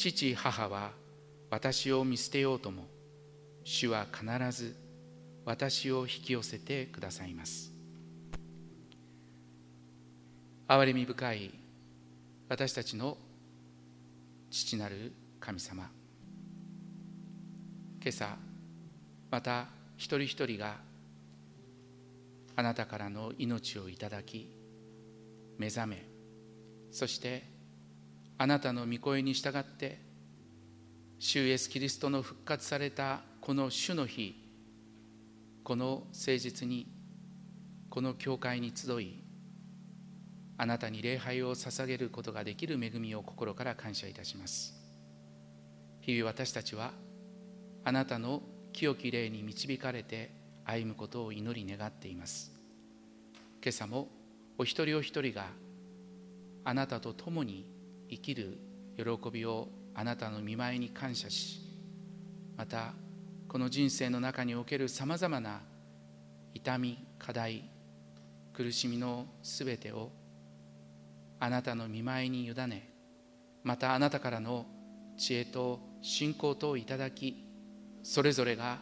父母は私を見捨てようとも、主は必ず私を引き寄せてくださいます。憐れみ深い私たちの父なる神様、今朝また一人一人があなたからの命をいただき、目覚め、そしてあなたの御声に従って主イエスキリストの復活されたこの主の日、この誠実にこの教会に集い、あなたに礼拝を捧げることができる恵みを心から感謝いたします。日々私たちはあなたの清き霊に導かれて歩むことを祈り願っています。今朝もお一人お一人があなたと共に生きる喜びをあなたの御前に感謝し、またこの人生の中におけるさまざまな痛み、課題、苦しみのすべてをあなたの御前に委ね、またあなたからの知恵と信仰とをいただき、それぞれが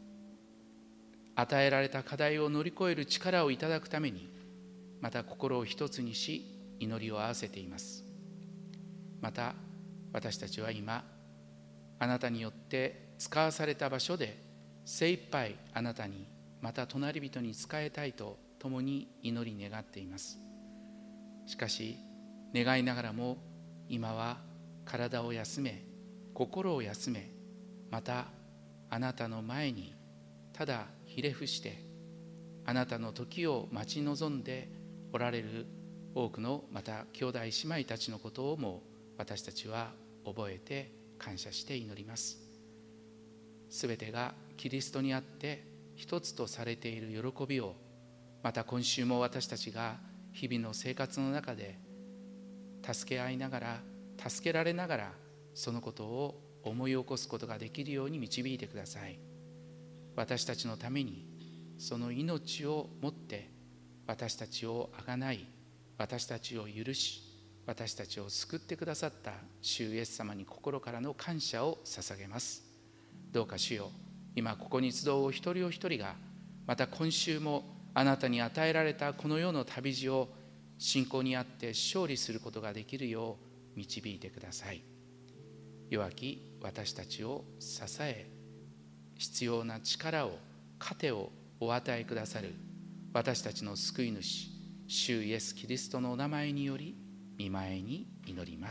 与えられた課題を乗り越える力をいただくために、また心を一つにし祈りを合わせています。また私たちは今あなたによって使わされた場所で精一杯あなたに、また隣人に仕えたいと共に祈り願っています。しかし願いながらも今は体を休め、心を休め、またあなたの前にただひれ伏してあなたの時を待ち望んでおられる多くのまた兄弟姉妹たちのことをも私たちは覚えて感謝して祈ります。すべてがキリストにあって一つとされている喜びを、また今週も私たちが日々の生活の中で助け合いながら、助けられながらそのことを思い起こすことができるように導いてください。私たちのためにその命をもって私たちをあがない、私たちを許し、私たちを救ってくださった主イエス様に心からの感謝を捧げます。どうか主よ、今ここに集うお一人お一人が、また今週もあなたに与えられたこの世の旅路を信仰にあって勝利することができるよう導いてください。弱き私たちを支え、必要な力を、糧をお与えくださる私たちの救い主、主イエスキリストのお名前により御前に祈ります。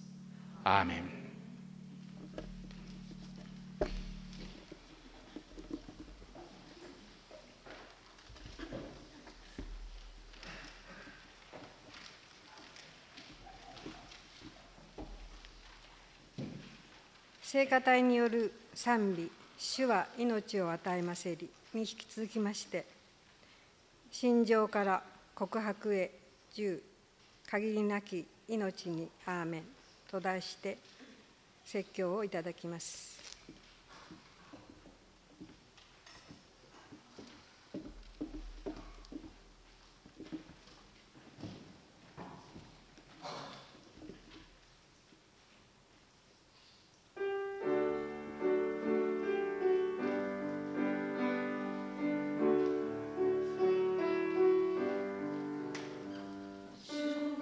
アーメン。 聖歌隊による賛美、主は命を与えませりに引き続きまして、心情から告白へ10、限りなき命にアーメンと題して説教をいただきます。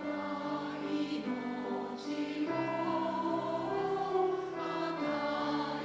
主は命を与え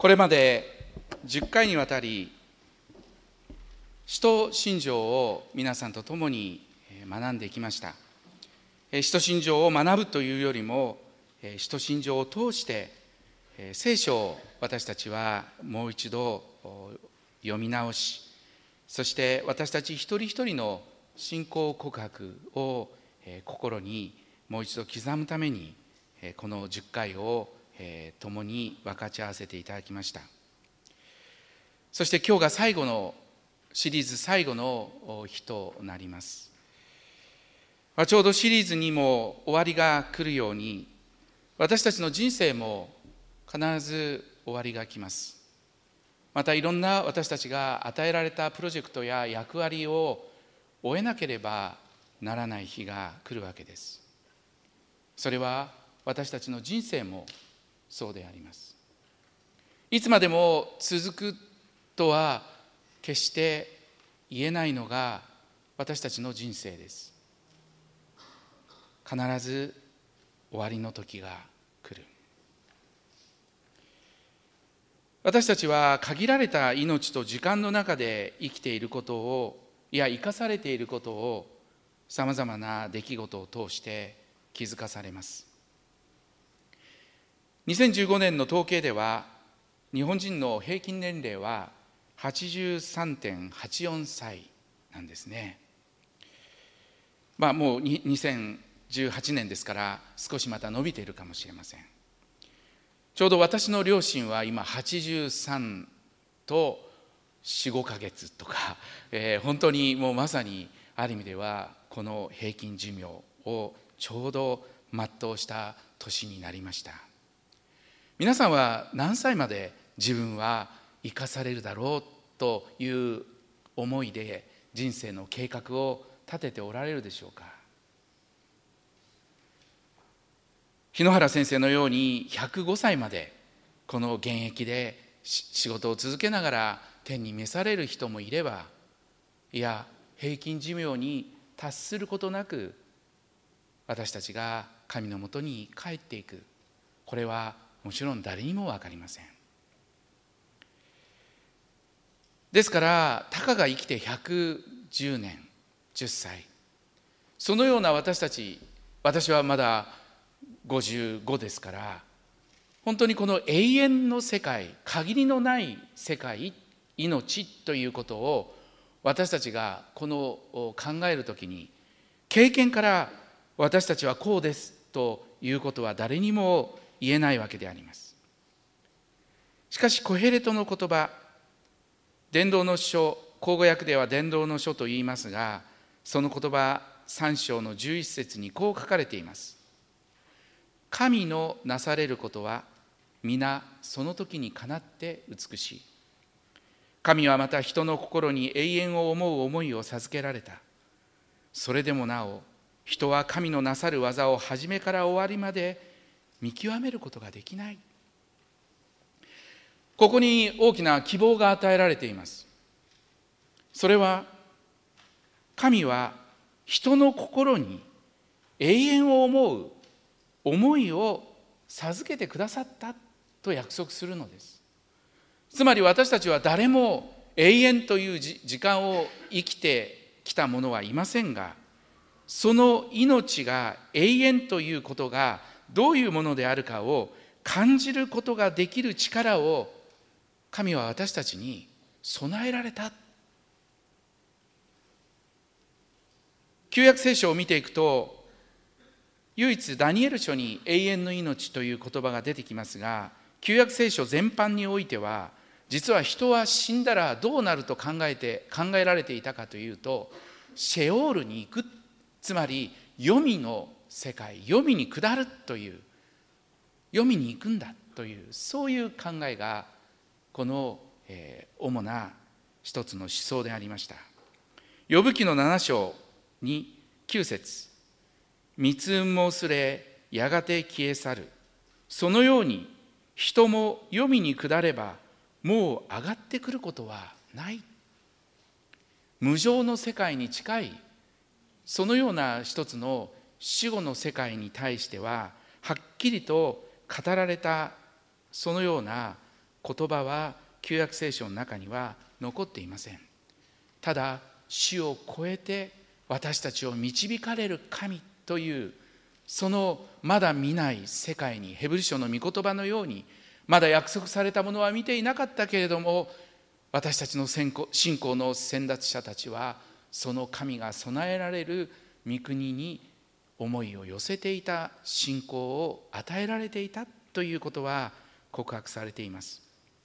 これまで10回にわたり使徒信条を皆さんと共に学んできました。使徒信条を学ぶというよりも、使徒信条を通して聖書を私たちはもう一度読み直し、そして私たち一人一人の信仰告白を心にもう一度刻むために、この10回を共に分かち合わせていただきました。そして今日がシリーズ最後の日となります。ちょうどシリーズにも終わりが来るように、私たちの人生も必ず終わりが来ます。またいろんな私たちが与えられたプロジェクトや役割を終えなければならない日が来るわけです。それは私たちの人生もそうであります。いつまでも続くとは決して言えないのが私たちの人生です。必ず終わりの時が来る。私たちは限られた命と時間の中で生きていることを、生かされていることを、さまざまな出来事を通して気づかされます。2015年の統計では、日本人の平均年齢は 83.84 歳なんですね。もう2018年ですから少しまた伸びているかもしれません。ちょうど私の両親は今83と4、5ヶ月とか、本当にもうまさにある意味ではこの平均寿命をちょうど全うした年になりました。皆さんは何歳まで自分は生かされるだろうという思いで人生の計画を立てておられるでしょうか。日野原先生のように105歳までこの現役で仕事を続けながら天に召される人もいれば、平均寿命に達することなく私たちが神のもとに帰っていく、これはもちろん誰にも分かりません。ですからたかが生きて110年10歳、そのような私はまだ55ですから、本当にこの永遠の世界、限りのない世界、命ということを私たちが考えるときに、経験から私たちはこうですということは誰にも言えないわけであります。しかしコヘレトの言葉、伝道の書、口語訳では伝道の書と言いますが、その言葉3章の11節にこう書かれています。神のなされることは皆その時にかなって美しい。神はまた人の心に永遠を思う思いを授けられた。それでもなお人は神のなさる技を初めから終わりまで見極めることができない。ここに大きな希望が与えられています。それは神は人の心に永遠を思う思いを授けてくださったと約束するのです。つまり私たちは誰も永遠という時間を生きてきた者はいませんが、その命が永遠ということがどういうものであるかを感じることができる力を神は私たちに備えられた。旧約聖書を見ていくと、唯一ダニエル書に永遠の命という言葉が出てきますが、旧約聖書全般においては、実は人は死んだらどうなると考えられていたかというと、シェオールに行く、つまり黄泉の世界、黄泉に下るという、黄泉に行くんだという、そういう考えがこの主な一つの思想でありました。ヨブ記の7章に9節、密雲も薄れやがて消え去る。そのように人も黄泉に下ればもう上がってくることはない。無常の世界に近い、そのような一つの死後の世界に対してははっきりと語られたそのような言葉は旧約聖書の中には残っていません。ただ死を超えて私たちを導かれる神という、そのまだ見ない世界に、ヘブル書の御言葉のように、まだ約束されたものは見ていなかったけれども、私たちの信仰の先達者たちはその神が備えられる御国に思いを寄せていた、信仰を与えられていたということは告白されています。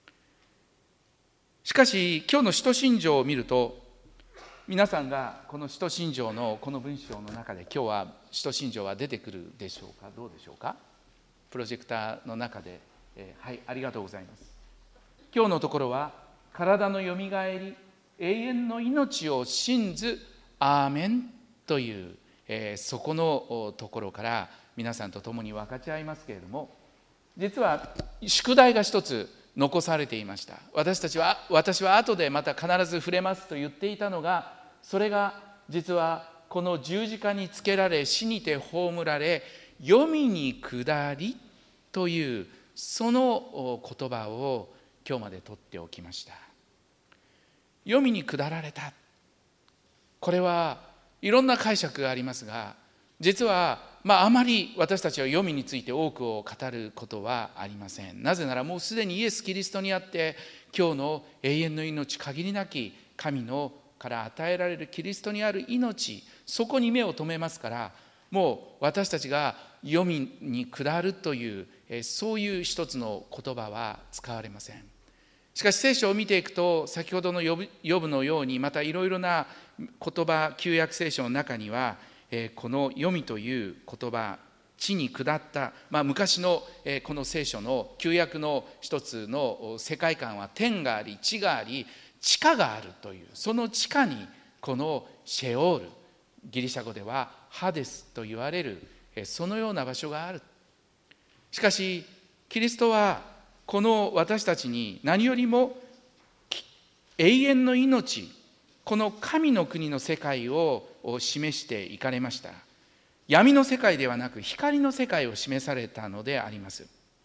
しかし今日の使徒信条を見ると、皆さんがこの使徒信条のこの文章の中で、今日は使徒信条は出てくるでしょうか、どうでしょうか。プロジェクターの中で、はい、ありがとうございます。今日のところは、体のよみがえり、永遠の命を信ずアーメンという、そこのところから皆さんと共に分かち合いますけれども、実は宿題が一つ残されていました。私は後でまた必ず触れますと言っていたのが、それが実はこの十字架につけられ、死にて葬られ、黄泉に下りというその言葉を今日まで取っておきました。黄泉に下られた、これはいろんな解釈がありますが、実はあまり私たちは黄泉について多くを語ることはありません。なぜならもうすでにイエス・キリストにあって、今日の永遠の命、限りなき神のから与えられるキリストにある命、そこに目を留めますから、もう私たちが黄泉に下るという、そういう一つの言葉は使われません。しかし聖書を見ていくと、先ほどのヨブのように、またいろいろな言葉、旧約聖書の中には、この黄泉という言葉、地に下った、昔のこの聖書の旧約の一つの世界観は、天があり地があり地下があるという、その地下にこのシェオール、ギリシャ語ではハデスと言われるそのような場所がある。しかしキリストはこの私たちに何よりも永遠の命、この神の国の世界を示していかれました。闇の世界ではなく光の世界を示されたのであります。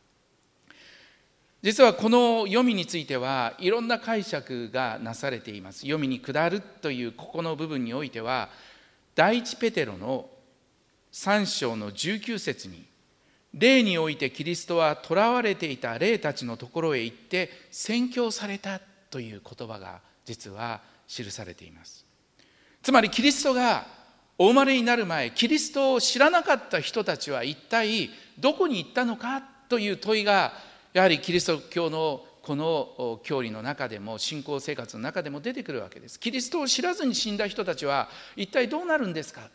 実はこの黄泉についてはいろんな解釈がなされています。黄泉に下るというここの部分においては、第一ペテロの3章の19節に、霊においてキリストは囚われていた霊たちのところへ行って宣教されたという言葉が実は記されています。つまりキリストがお生まれになる前、キリストを知らなかった人たちは一体どこに行ったのかという問いが、やはりキリスト教のこの教理の中でも信仰生活の中でも出てくるわけです。キリストを知らずに死んだ人たちは一体どうなるんですか。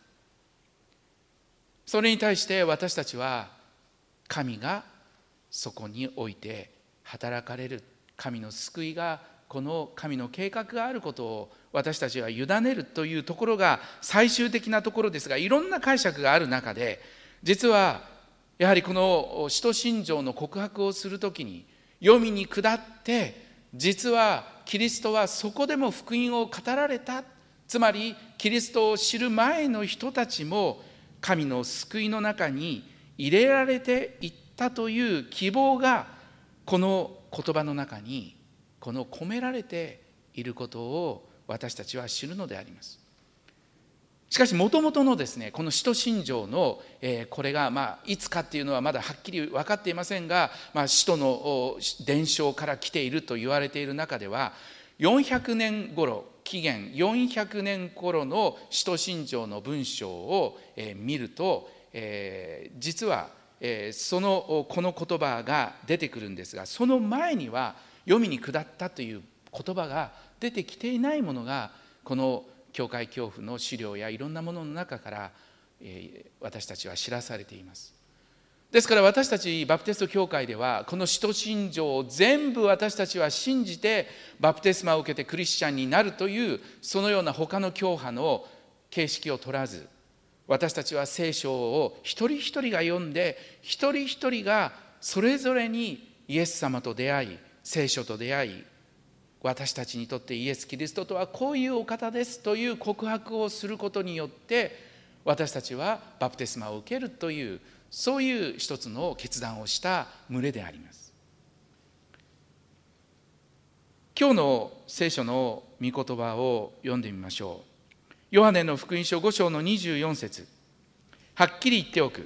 それに対して私たちは、神がそこにおいて働かれる、神の救いが、この神の計画があることを私たちは委ねるというところが最終的なところですが、いろんな解釈がある中で、実はやはりこの使徒信条の告白をするときに、黄泉に下って実はキリストはそこでも福音を語られた。つまりキリストを知る前の人たちも神の救いの中に入れられていったという希望が、この言葉の中にこの込められていることを私たちは知るのであります。しかしもともとのですね、この使徒信条の、これがいつかっていうのはまだはっきり分かっていませんが、使徒の伝承から来ていると言われている中では、400年頃、紀元400年頃の使徒信条の文章を見ると、実はこの言葉が出てくるんですが、その前には黄泉に下ったという言葉が出てきていないものが、この教会教父の資料やいろんなものの中から、私たちは知らされています。ですから私たちバプテスト教会では、この使徒信条を全部私たちは信じてバプテスマを受けてクリスチャンになるという、そのような他の教派の形式を取らず、私たちは聖書を一人一人が読んで、一人一人がそれぞれにイエス様と出会い、聖書と出会い、私たちにとってイエス・キリストとはこういうお方ですという告白をすることによって、私たちはバプテスマを受けるという、そういう一つの決断をした群れであります。 今日の聖書の御言葉を読んでみましょう。ヨハネの福音書5章の24節。はっきり言っておく。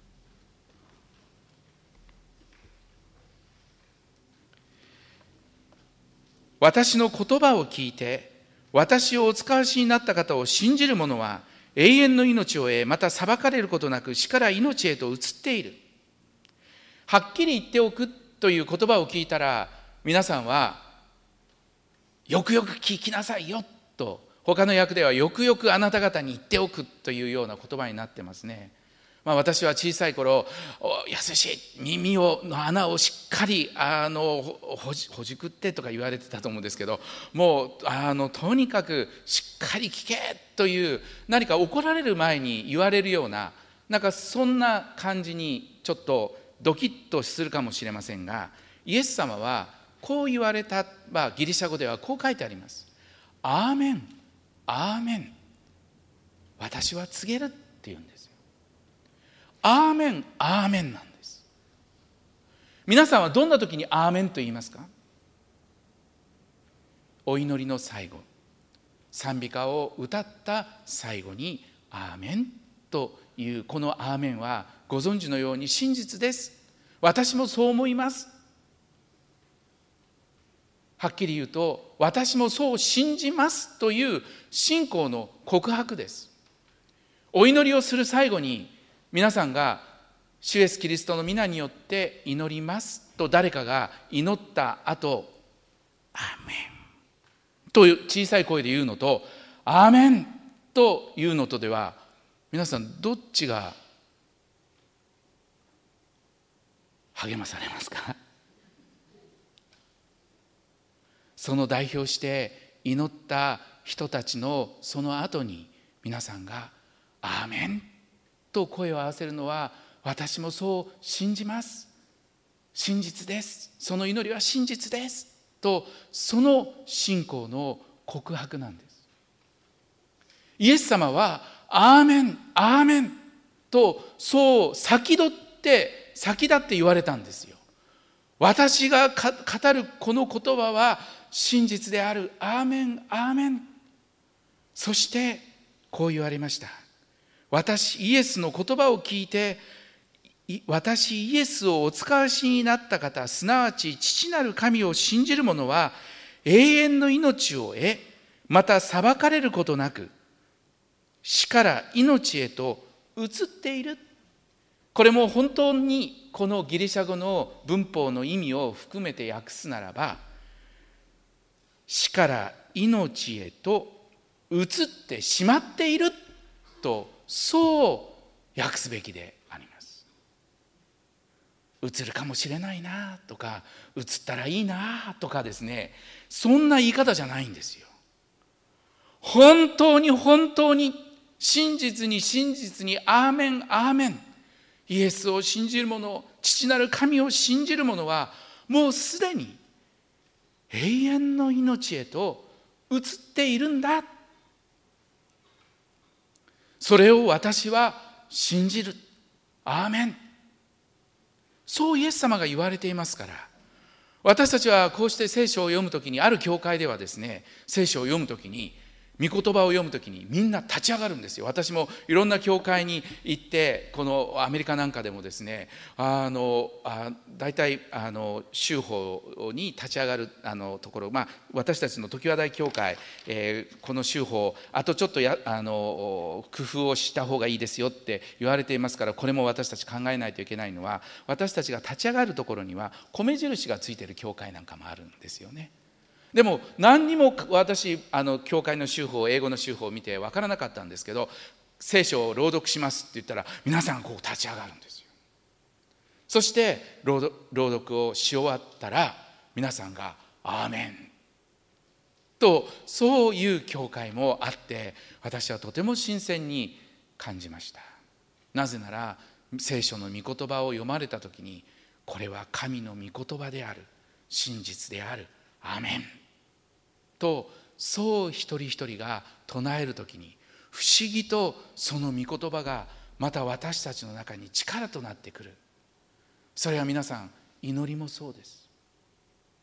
私の言葉を聞いて、私をお使わしになった方を信じる者は、永遠の命を得、また裁かれることなく死から命へと移っている。はっきり言っておくという言葉を聞いたら、皆さんは、よくよく聞きなさいよと、他の訳ではよくよくあなた方に言っておくというような言葉になってますね。私は小さい頃、やすし耳の穴をしっかりほじくってとか言われてたと思うんですけど、もうとにかくしっかり聞けという、何か怒られる前に言われるような、なんかそんな感じにちょっとドキッとするかもしれませんが、イエス様はこう言われた、ギリシャ語ではこう書いてあります。アーメン、アーメン、私は告げるって言うんですよ。アーメン、アーメンなんです。皆さんはどんな時にアーメンと言いますか？お祈りの最後、賛美歌を歌った最後にアーメンというこのアーメンは、ご存知のように真実です。私もそう思います。はっきり言うと、私もそう信じますという信仰の告白です。お祈りをする最後に、皆さんが主イエスキリストの皆によって祈りますと誰かが祈った後、アーメンと小さい声で言うのと、アーメンというのとでは、皆さんどっちが励まされますか？その代表して祈った人たちのその後に、皆さんがアーメンと声を合わせるのは、私もそう信じます、真実です、その祈りは真実ですと、その信仰の告白なんです。イエス様はアーメン、アーメンとそう先立って言われたんですよ。私が語るこの言葉は真実である。アーメン、アーメン。そしてこう言われました。私イエスの言葉を聞いて、私イエスをお使わしになった方、すなわち父なる神を信じる者は永遠の命を得、また裁かれることなく死から命へと移っている。これも本当にこのギリシャ語の文法の意味を含めて訳すならば、死から命へと移ってしまっていると、そう訳すべきであります。移るかもしれないなとか、移ったらいいなとかですね、そんな言い方じゃないんですよ。本当に本当に真実に真実にアーメン、アーメン。イエスを信じる者、父なる神を信じる者はもうすでに永遠の命へと移っているんだ。それを私は信じる。アーメン。そうイエス様が言われていますから、私たちはこうして聖書を読むときに、ある教会ではですね、聖書を読むときに、御言葉を読むときにみんな立ち上がるんですよ。私もいろんな教会に行って、このアメリカなんかでもですね、大体修法に立ち上がるところ、私たちの常盤台教会、この修法あとちょっと工夫をした方がいいですよって言われていますから、これも私たち考えないといけないのは、私たちが立ち上がるところには米印がついている教会なんかもあるんですよね。でも何にも私教会の修法、英語の修法を見て分からなかったんですけど、聖書を朗読しますって言ったら皆さんこう立ち上がるんですよ。そして朗読をし終わったら皆さんがアーメンと、そういう教会もあって、私はとても新鮮に感じました。なぜなら聖書の御言葉を読まれた時に、これは神の御言葉である、真実である、アーメンと、そう一人一人が唱えるときに、不思議とその御言葉がまた私たちの中に力となってくる。それは皆さん、祈りもそうです。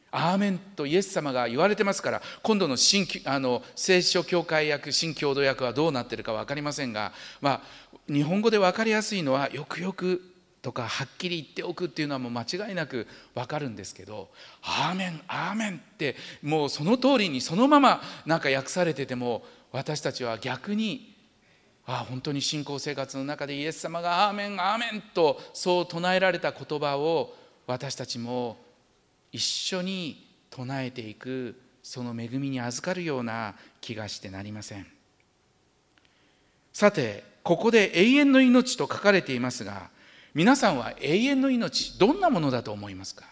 アーメンとイエス様が言われてますから、今度の聖書教会訳、新共同訳はどうなってるか分かりませんが、日本語で分かりやすいのはよくよくとかはっきり言っておくっていうのはもう間違いなく分かるんですけど、アーメンアーメンってもうその通りにそのままなんか訳されてても、私たちは逆に本当に信仰生活の中でイエス様がアーメンアーメンとそう唱えられた言葉を私たちも一緒に唱えていく、その恵みに預かるような気がしてなりません。さて、ここで永遠の命と書かれていますが、皆さんは永遠の命、どんなものだと思いますか？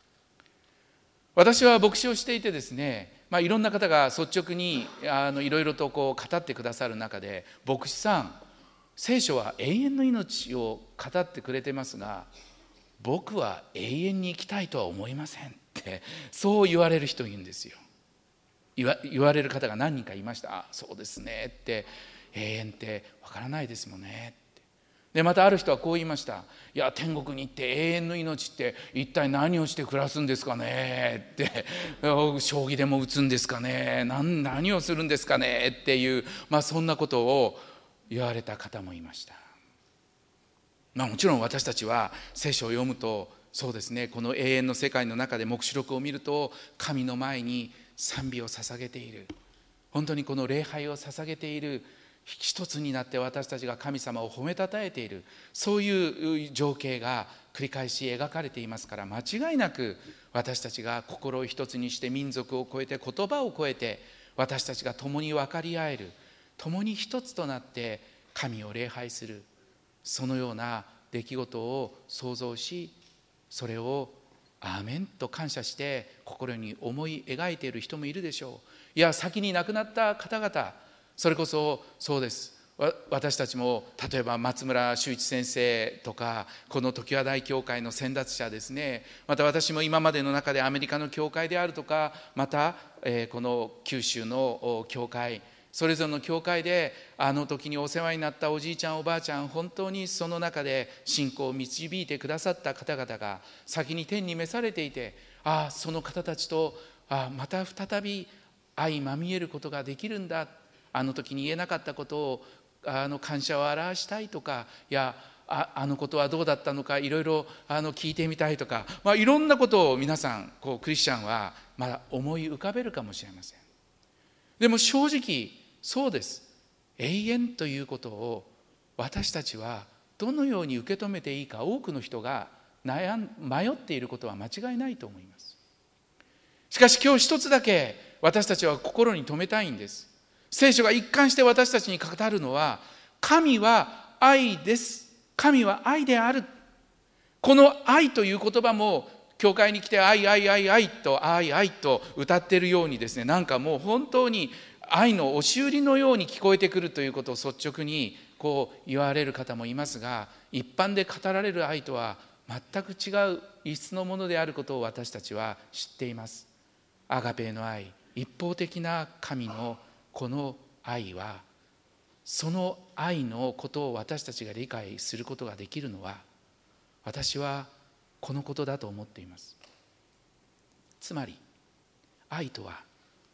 私は牧師をしていてですね、いろんな方が率直にいろいろと語ってくださる中で、牧師さん、聖書は永遠の命を語ってくれてますが、僕は永遠に生きたいとは思いませんってそう言われる人いるんですよ。言われる方が何人かいました。そうですねって、永遠ってわからないですもんねって。でまたある人はこう言いました。いや、天国に行って永遠の命って一体何をして暮らすんですかねって、将棋でも打つんですかね、何をするんですかねっていう、そんなことを言われた方もいました。もちろん私たちは聖書を読むと、そうですね、この永遠の世界の中で黙示録を見ると、神の前に賛美を捧げている、本当にこの礼拝を捧げている、一つになって私たちが神様を褒めたたえている、そういう情景が繰り返し描かれていますから、間違いなく私たちが心を一つにして民族を超えて言葉を超えて、私たちが共に分かり合える、共に一つとなって神を礼拝する、そのような出来事を想像し、それをアーメンと感謝して心に思い描いている人もいるでしょう。いや、先に亡くなった方々、それこそそうです。私たちも例えば松村修一先生とか、この常盤大教会の先達者ですね、また私も今までの中でアメリカの教会であるとか、またこの九州の教会、それぞれの教会であの時にお世話になったおじいちゃんおばあちゃん、本当にその中で信仰を導いてくださった方々が先に天に召されていて、その方たちとまた再び相まみえることができるんだ、あの時に言えなかったことを感謝を表したいとか、いやあのことはどうだったのかいろいろ聞いてみたいとか、いろんなことを皆さんクリスチャンはまだ思い浮かべるかもしれません。でも正直そうです。永遠ということを私たちはどのように受け止めていいか、多くの人が迷っていることは間違いないと思います。しかし今日一つだけ私たちは心に留めたいんです。聖書が一貫して私たちに語るのは、神は愛です。神は愛である。この愛という言葉も教会に来て愛愛愛愛と愛愛と歌っているようにですね、なんかもう本当に愛の押し売りのように聞こえてくるということを率直に言われる方もいますが、一般で語られる愛とは全く違う異質のものであることを私たちは知っています。アガペーの愛、一方的な神のこの愛は、その愛のことを私たちが理解することができるのは、私はこのことだと思っています。つまり愛とは、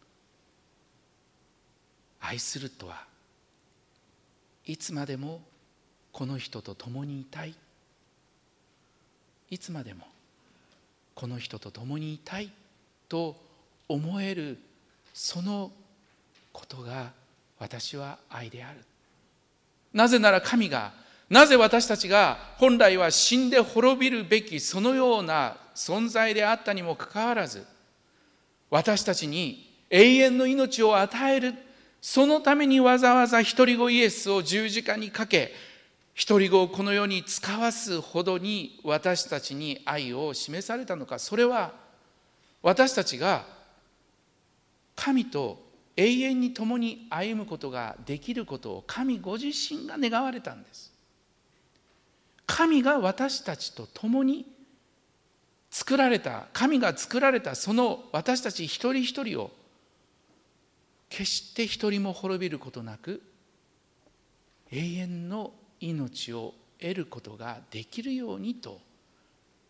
愛するとはいつまでもこの人と共にいたい、いつまでもこの人と共にいたいと思える、そのことが私は愛である。なぜなら神が、なぜ私たちが本来は死んで滅びるべきそのような存在であったにもかかわらず、私たちに永遠の命を与える、そのためにわざわざ一人子イエスを十字架にかけ、一人子をこの世に使わすほどに私たちに愛を示されたのか。それは私たちが神と永遠に共に歩むことができることを神ご自身が願われたんです。神が私たちと共に作られた、神が作られたその私たち一人一人を決して一人も滅びることなく永遠の命を得ることができるようにと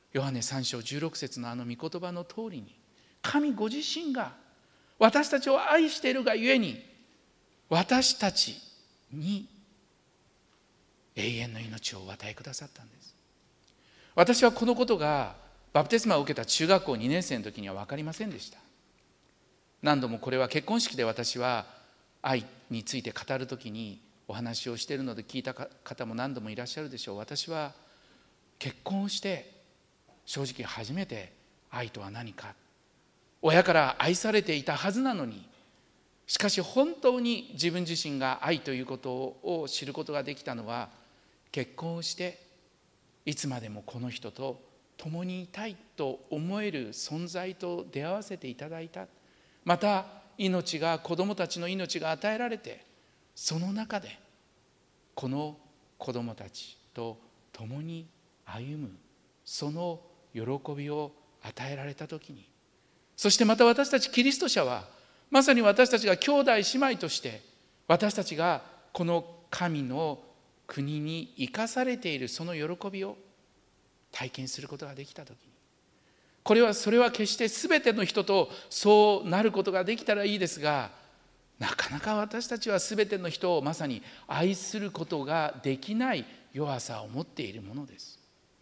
ヨハネ3章16節のあの御言葉の通りに、神ご自身が私たちを愛しているがゆえに、私たちに永遠の命をお与えくださったんです。私はこのことがバプテスマを受けた中学校2年生の時には分かりませんでした。何度もこれは結婚式で私は愛について語る時にお話をしているので聞いた方も何度もいらっしゃるでしょう。私は結婚をして正直初めて愛とは何か、親から愛されていたはずなのに、しかし本当に自分自身が愛ということを知ることができたのは、結婚をしていつまでもこの人と共にいたいと思える存在と出会わせていただいた。また命が、子供たちの命が与えられて、その中でこの子供たちと共に歩む、その喜びを与えられたときに、そしてまた私たちキリスト者は、まさに私たちが兄弟姉妹として、私たちがこの神の国に生かされているその喜びを体験することができたときに、それは決して全ての人とそうなることができたらいいですが、なかなか私たちは全ての人をまさに愛することができない弱さを持っているものです。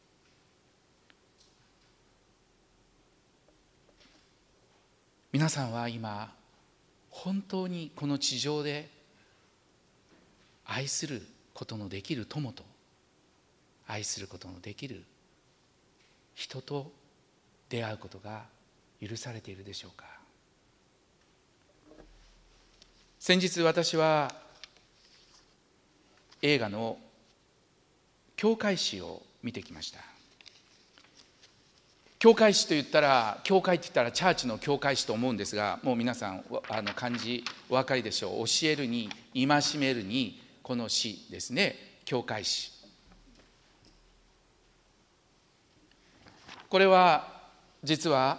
皆さんは今本当にこの地上で愛することのできる友と、愛することのできる人と出会うことが許されているでしょうか。先日私は映画の教会史を見てきました。教会史といったら、教会って言ったらチャーチの教会史と思うんですが、もう皆さん漢字お分かりでしょう。教えるに戒めるにこの史ですね。教会史、これは実は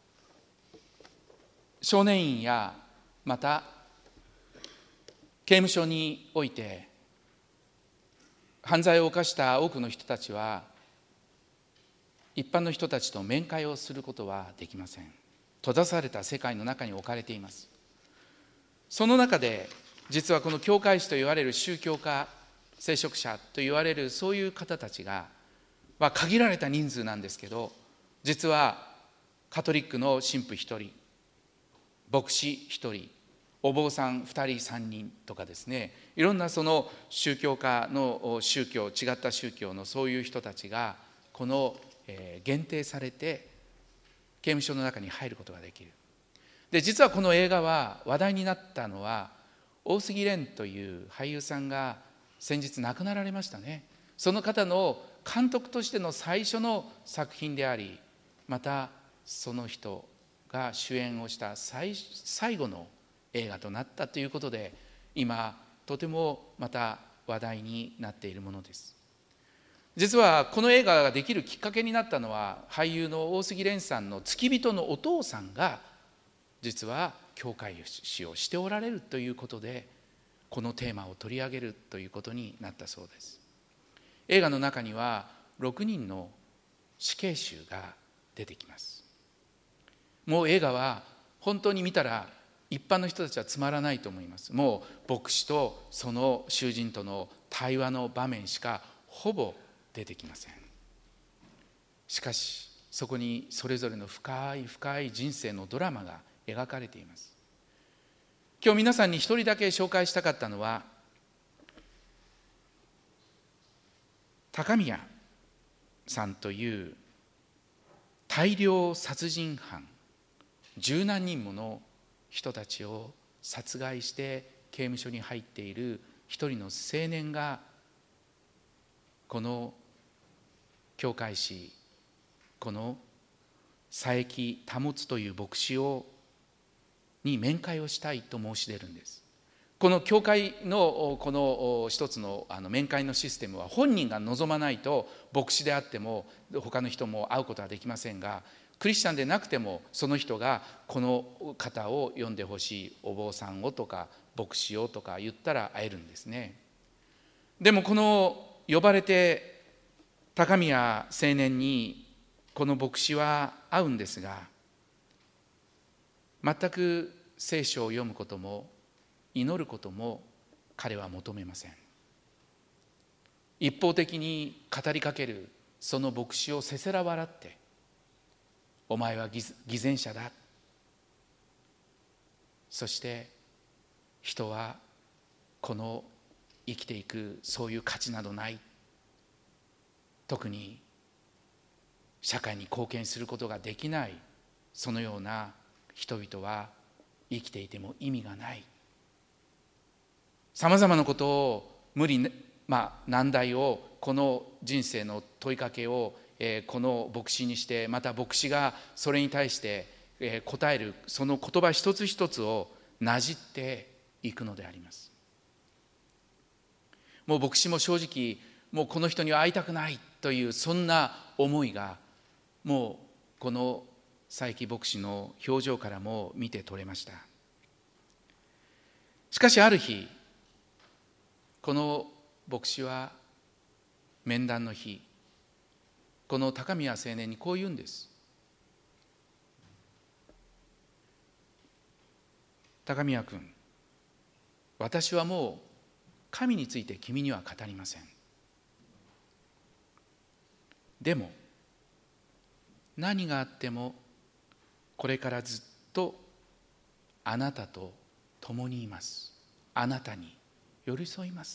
少年院やまた刑務所において犯罪を犯した多くの人たちは一般の人たちと面会をすることはできません。閉ざされた世界の中に置かれています。その中で実はこの教会史といわれる宗教家、聖職者といわれるそういう方たちが、限られた人数なんですけど、実はカトリックの神父1人、牧師1人、お坊さん2人3人とかですね、いろんなその宗教家の宗教、違った宗教のそういう人たちがこの限定されて刑務所の中に入ることができる。で、実はこの映画は話題になったのは、大杉蓮という俳優さんが先日亡くなられましたね。その方の監督としての最初の作品であり、またその人が主演をした最後の映画となったということで、今とてもまた話題になっているものです。実はこの映画ができるきっかけになったのは、俳優の大杉蓮さんの付き人のお父さんが実は教会史をしておられるということで、このテーマを取り上げるということになったそうです。映画の中には6人の死刑囚が出てきます。もう映画は本当に見たら一般の人たちはつまらないと思います。もう牧師とその囚人との対話の場面しかほぼ出てきません。しかしそこにそれぞれの深い深い人生のドラマが描かれています。今日皆さんに一人だけ紹介したかったのは、高宮さんという大量殺人犯、十何人もの人たちを殺害して刑務所に入っている一人の青年が、この教会史、この佐伯保という牧師に面会をしたいと申し出るんです。この教会のこの一つの面会のシステムは、本人が望まないと牧師であっても他の人も会うことはできませんが、クリスチャンでなくてもその人がこの方を呼んでほしい、お坊さんをとか牧師をとか言ったら会えるんですね。でもこの呼ばれて高宮青年にこの牧師は会うんですが、全く聖書を読むことも祈ることも彼は求めません。一方的に語りかけるその牧師をせせら笑って、お前は偽善者だ、そして人はこの生きていくそういう価値などない、特に社会に貢献することができない、そのような人々は生きていても意味がない、さまざまなことを難題を、この人生の問いかけを、この牧師にして、また牧師がそれに対して、答えるその言葉一つ一つをなじっていくのであります。もう牧師も正直、もうこの人には会いたくないというそんな思いが、もうこの佐伯牧師の表情からも見て取れました。しかしある日、この牧師は面談の日、この高宮青年にこう言うんです。高宮君、私はもう神について君には語りません。でも何があってもこれからずっとあなたと共にいます。あなたに寄り添います。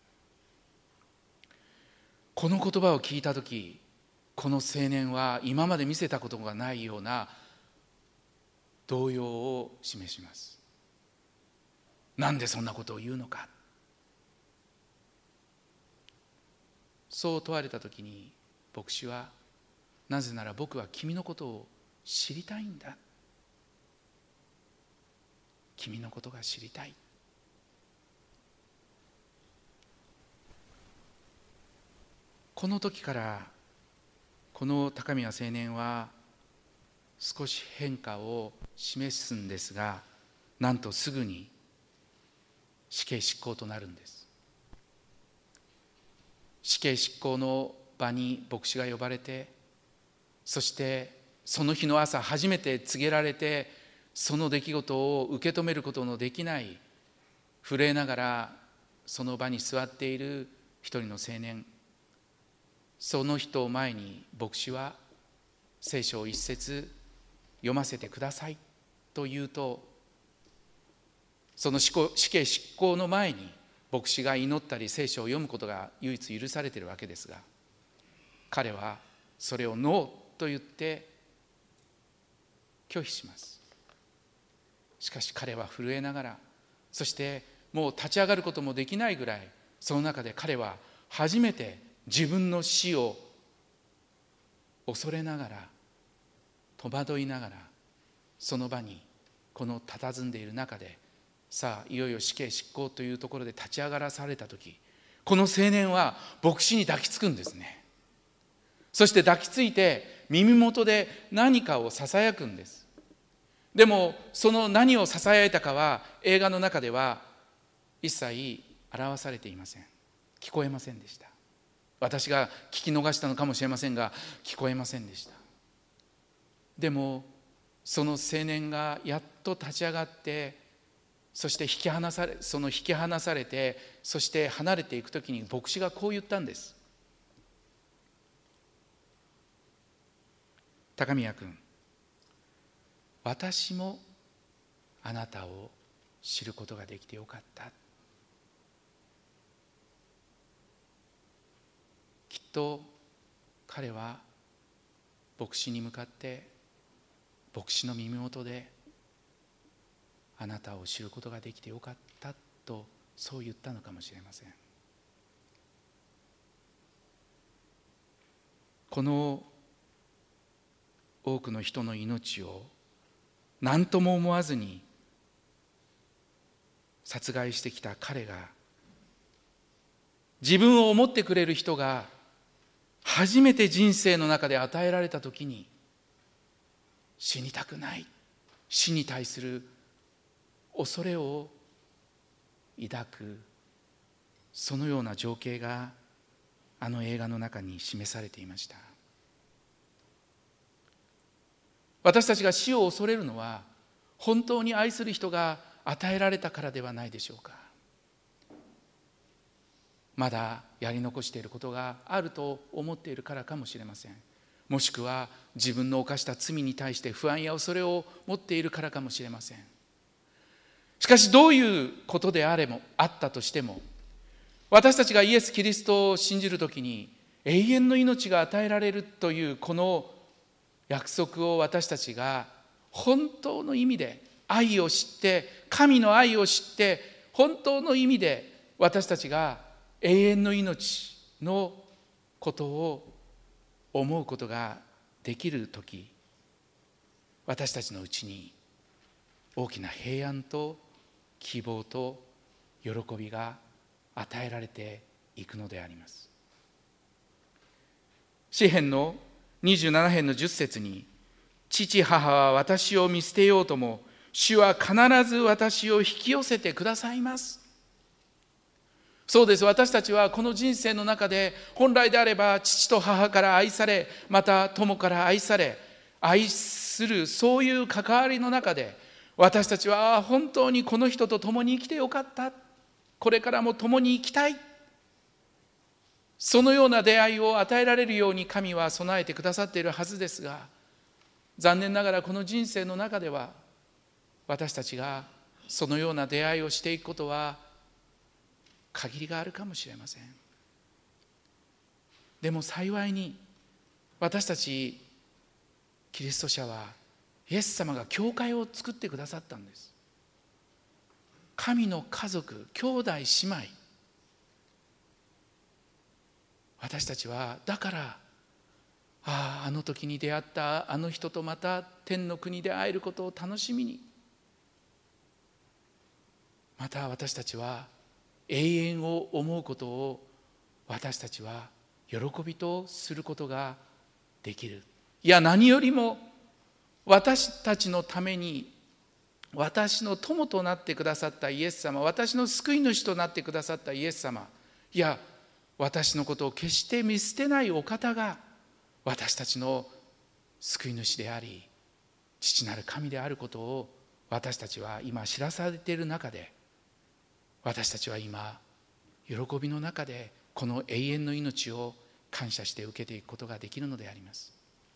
この言葉を聞いたとき、この青年は今まで見せたことがないような動揺を示します。なんでそんなことを言うのか。そう問われたときに牧師は、なぜなら僕は君のことを知りたいんだ。君のことが知りたい。この時からこの高宮青年は少し変化を示すんですが、なんとすぐに死刑執行となるんです。死刑執行の場に牧師が呼ばれて、そしてその日の朝初めて告げられて、その出来事を受け止めることのできない、震えながらその場に座っている一人の青年、その人を前に牧師は聖書を一節読ませてくださいと言うと、その死刑執行の前に牧師が祈ったり聖書を読むことが唯一許されているわけですが、彼はそれをノーと言って拒否します。しかし彼は震えながら、そしてもう立ち上がることもできないぐらい、その中で彼は初めて自分の死を恐れながら、戸惑いながら、その場にこの佇んでいる中で、さあいよいよ死刑執行というところで立ち上がらされたとき、この青年は牧師に抱きつくんですね。そして抱きついて耳元で何かをささやくんです。でもその何をささやいたかは映画の中では一切表されていません。聞こえませんでした。私が聞き逃したのかもしれませんが、聞こえませんでした。でもその青年がやっと立ち上がって、そして引き離されて、そして離れていくときに牧師がこう言ったんです。高宮君、私もあなたを知ることができてよかった。きっと彼は牧師に向かって、牧師の耳元であなたを知ることができてよかったとそう言ったのかもしれません。この多くの人の命を何とも思わずに殺害してきた彼が、自分を思ってくれる人が初めて人生の中で与えられたときに、死にたくない、死に対する恐れを抱く、そのような情景があの映画の中に示されていました。 私たちが死を恐れるのは、本当に愛する人が与えられたからではないでしょうか。まだやり残していることがあると思っているからかもしれません。もしくは自分の犯した罪に対して不安や恐れを持っているからかもしれません。しかしどういうことであったとしても、私たちがイエス・キリストを信じるときに永遠の命が与えられるというこの約束を私たちが本当の意味で愛を知って、神の愛を知って本当の意味で私たちが永遠の命のことを思うことができるとき、私たちのうちに大きな平安と希望と喜びが与えられていくのであります。詩編の27編の10節に、父母は私を見捨てようとも、主は必ず私を引き寄せてくださいます。そうです。私たちはこの人生の中で、本来であれば父と母から愛され、また友から愛され、愛するそういう関わりの中で、私たちは本当にこの人と共に生きてよかった、これからも共に生きたい、そのような出会いを与えられるように神は備えてくださっているはずですが、残念ながらこの人生の中では、私たちがそのような出会いをしていくことは限りがあるかもしれません。でも幸いに私たちキリスト者は、イエス様が教会を作ってくださったんです。神の家族、兄弟姉妹、私たちはだから、あの時に出会ったあの人とまた天の国で会えることを楽しみに、また私たちは永遠を思うことを私たちは喜びとすることができる。いや、何よりも私たちのために私の友となってくださったイエス様、私の救い主となってくださったイエス様、いや私のことを決して見捨てないお方が私たちの救い主であり父なる神であることを私たちは今知らされている中で、私たちは今喜びの中でこの永遠の命を感謝して受けていくことができるのであります。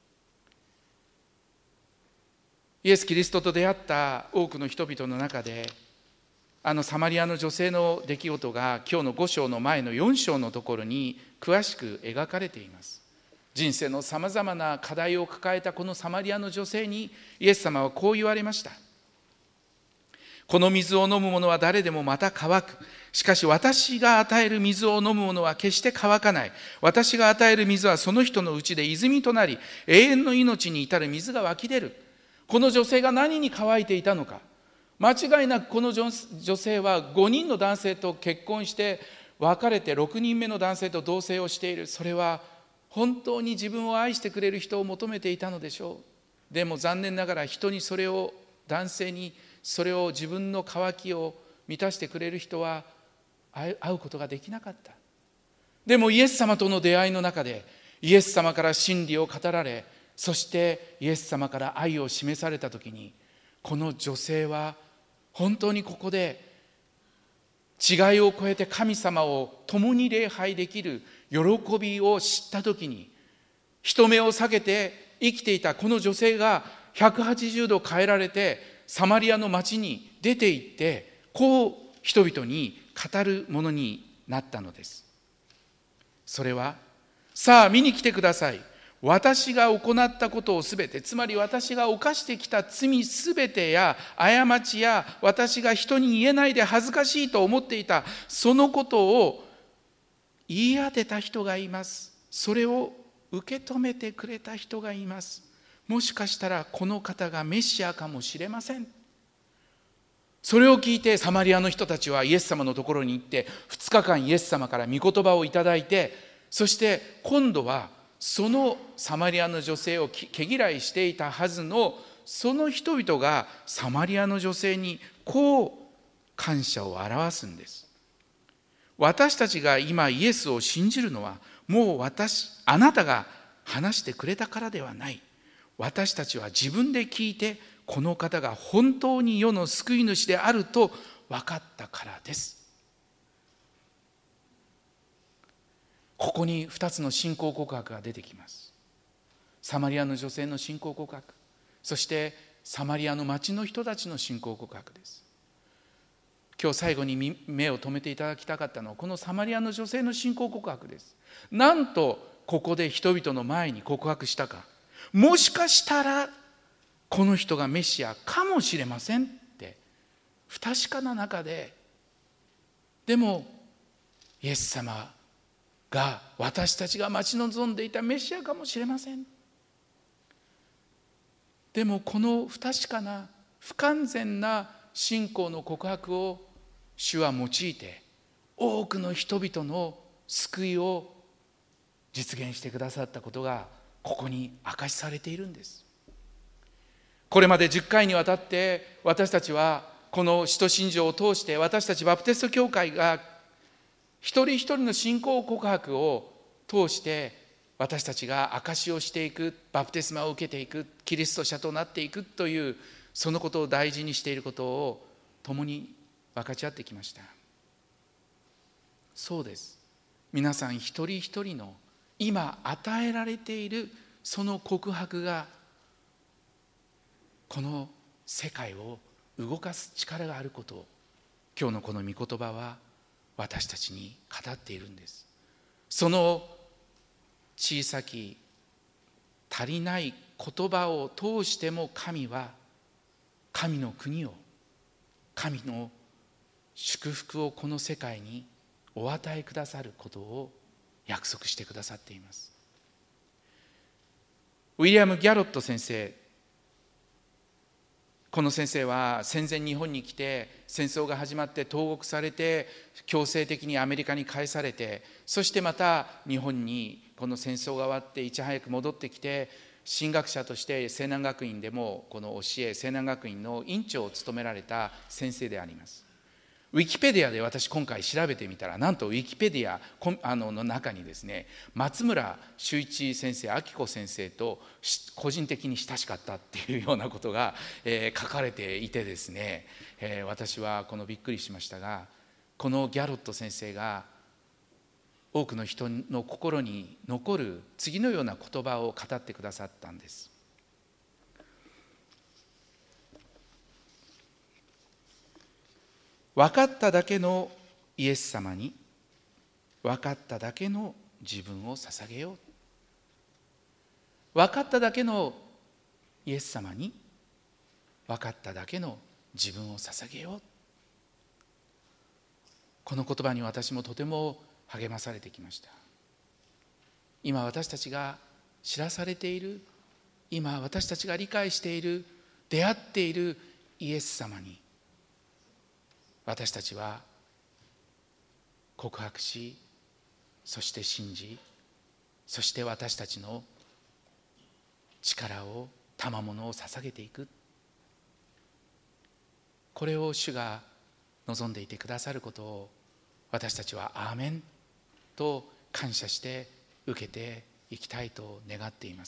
イエス・キリストと出会った多くの人々の中で、サマリアの女性の出来事が今日の5章の前の4章のところに詳しく描かれています。人生のさまざまな課題を抱えたこのサマリアの女性にイエス様はこう言われました。この水を飲む者は誰でもまた乾く。しかし私が与える水を飲む者は決して乾かない。私が与える水はその人のうちで泉となり、永遠の命に至る水が湧き出る。この女性が何に乾いていたのか。間違いなくこの女性は5人の男性と結婚して別れて6人目の男性と同棲をしている。それは本当に自分を愛してくれる人を求めていたのでしょう。でも残念ながら男性にそれを自分の渇きを満たしてくれる人は会うことができなかった。でもイエス様との出会いの中でイエス様から真理を語られ、そしてイエス様から愛を示されたときに、この女性は本当にここで違いを超えて神様を共に礼拝できる喜びを知ったときに、人目を避けて生きていたこの女性が180度変えられてサマリアの町に出て行って、こう人々に語るものになったのです。それは、さあ見に来てください。私が行ったことをすべて、つまり私が犯してきた罪すべてや過ちや私が人に言えないで恥ずかしいと思っていたそのことを言い当てた人がいます。それを受け止めてくれた人がいます。もしかしたらこの方がメシアかもしれません。それを聞いてサマリアの人たちはイエス様のところに行って2日間イエス様から御言葉をいただいて、そして今度はそのサマリアの女性を毛嫌いしていたはずのその人々がサマリアの女性にこう感謝を表すんです。私たちが今イエスを信じるのはもうあなたが話してくれたからではない。 私たちは自分で聞いて、この方が本当に世の救い主であると分かったからです。ここに2つの信仰告白が出てきます。サマリアの女性の信仰告白、そしてサマリアの町の人たちの信仰告白です。今日最後に目を留めていただきたかったのは、このサマリアの女性の信仰告白です。なんとここで人々の前に告白したか、もしかしたらこの人がメシアかもしれませんって、不確かな中で、でもイエス様が私たちが待ち望んでいたメシアかもしれません。でもこの不確かな不完全な信仰の告白を主は用いて、多くの人々の救いを実現してくださったことがここに明かしされているんです。これまで10回にわたって私たちはこの使徒信条を通して、私たちバプテスト教会が一人一人の信仰告白を通して私たちが証しをしていく、バプテスマを受けていく、キリスト者となっていくという、そのことを大事にしていることを共に分かち合ってきました。そうです。皆さん一人一人の今与えられているその告白が、この世界を動かす力があることを、今日のこの御言葉は私たちに語っているんです。その小さき足りない言葉を通しても、神は神の国を、神の祝福をこの世界にお与えくださることを約束してくださっています。ウィリアム・ギャロット先生、この先生は戦前日本に来て、戦争が始まって投獄されて、強制的にアメリカに帰されて、そしてまた日本にこの戦争が終わっていち早く戻ってきて、神学者として西南学院でもこの教え、西南学院の院長を務められた先生であります。ウィキペディアで私今回調べてみたら、なんとウィキペディアの中にですね、松村修一先生、明子先生と個人的に親しかったっていうようなことが書かれていてですね、私はびっくりしましたが、このギャロット先生が多くの人の心に残る次のような言葉を語ってくださったんです。分かっただけのイエス様に、分かっただけの自分を捧げよう。分かっただけのイエス様に、分かっただけの自分を捧げよう。この言葉に私もとても励まされてきました。今私たちが知らされている、今私たちが理解している、出会っているイエス様に、私たちは告白し、そして信じ、そして私たちの力を、賜物を捧げていく。これを主が望んでいてくださることを、私たちはアーメンと感謝して受けていきたいと願っています。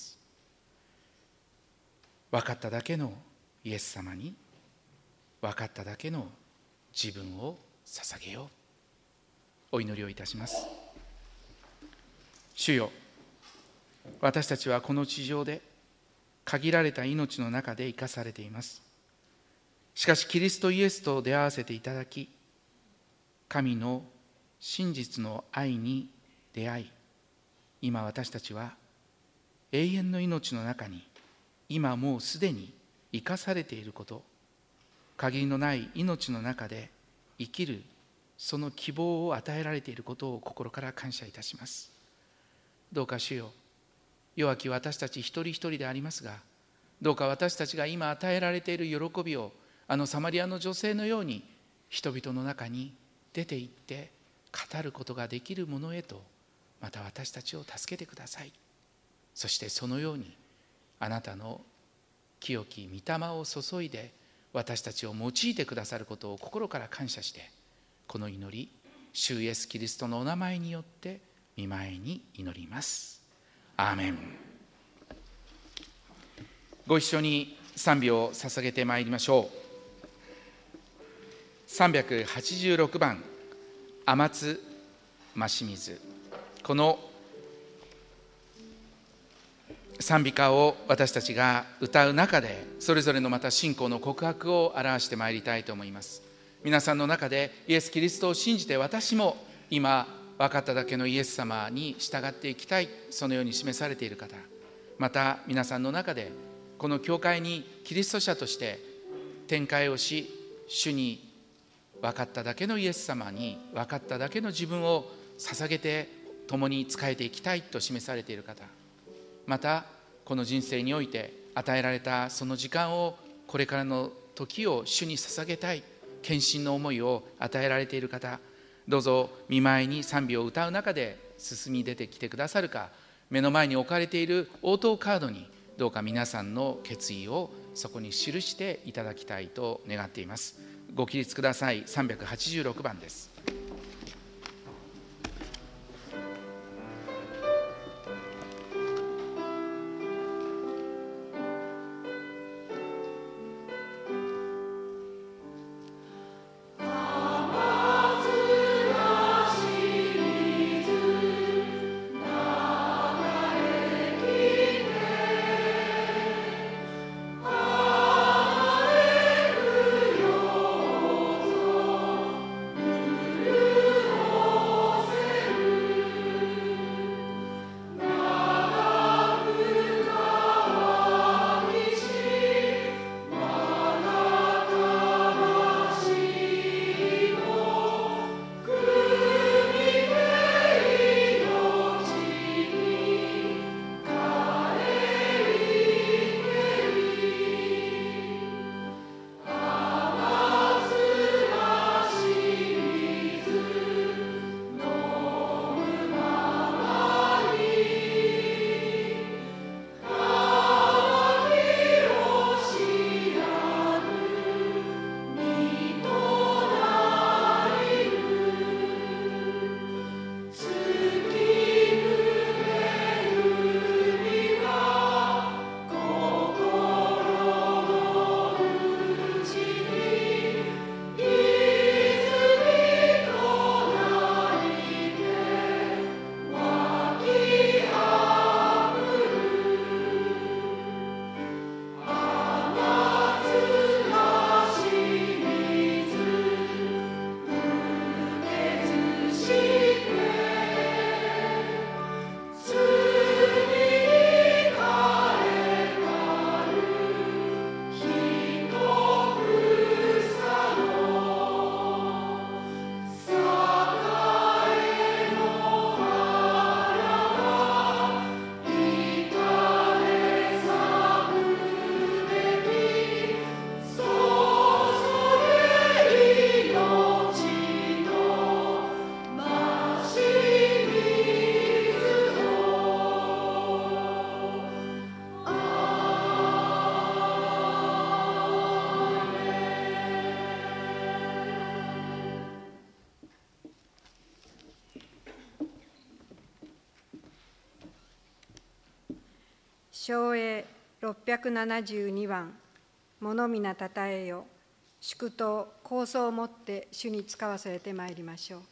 分かっただけのイエス様に、分かっただけの自分を捧げよう。お祈りをいたします。主よ、私たちはこの地上で限られた命の中で生かされています。しかしキリストイエスと出会わせていただき、神の真実の愛に出会い、今私たちは永遠の命の中に今もうすでに生かされていること、限りのない命の中で生きるその希望を与えられていることを心から感謝いたします。どうか主よ、弱き私たち一人一人でありますが、どうか私たちが今与えられている喜びを、サマリアの女性のように人々の中に出て行って語ることができるものへと、また私たちを助けてください。そしてそのようにあなたの清き御霊を注いで私たちを用いてくださることを心から感謝して、この祈り、主イエスキリストのお名前によって御前に祈ります。アーメン。 ご一緒に賛美を捧げてまいりましょう。386番、天津増水。この賛美歌を私たちが歌う中で、それぞれのまた信仰の告白を表してまいりたいと思います。皆さんの中でイエス・キリストを信じて、私も今分かっただけのイエス様に従っていきたい、そのように示されている方、また皆さんの中でこの教会にキリスト者として展開をし、主に分かっただけのイエス様に分かっただけの自分を捧げて共に仕えていきたいと示されている方、またこの人生において与えられたその時間を、これからの時を主に捧げたい献身の思いを与えられている方、どうぞ御前に賛美を歌う中で進み出てきてくださるか、目の前に置かれている応答カードにどうか皆さんの決意をそこに記していただきたいと願っています。ご起立ください。386番です。 唱詠672番、物皆たたえよ、祝祷高僧をもって主に使わされてまいりましょう。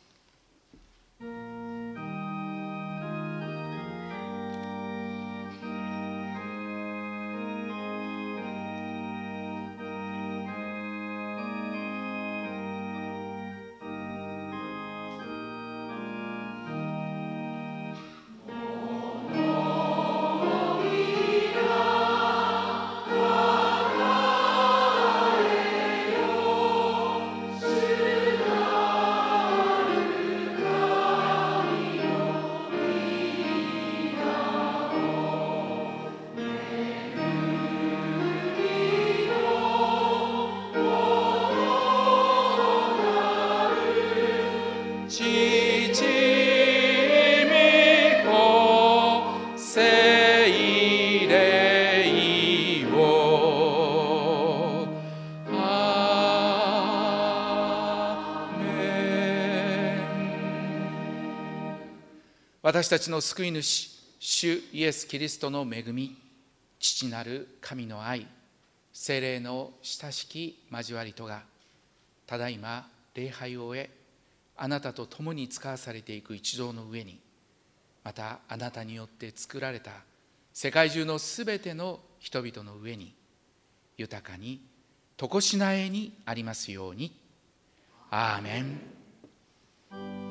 私たちの救い主、主イエス・キリストの恵み、 父なる神の愛、聖霊の親しき交わりとが、ただいま礼拝を終え、あなたと共に使わされていく一同の上に、またあなたによって作られた世界中のすべての人々の上に、豊かにとこしなえにありますように。アーメン。